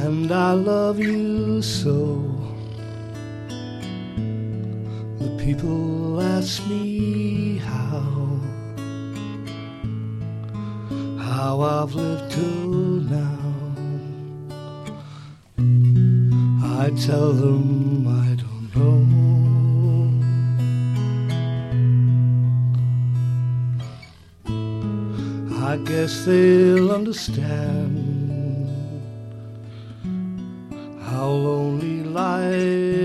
and I love you so. The people ask me how I've lived till now. I tell them I don't know. I guess they'll understand how lonely life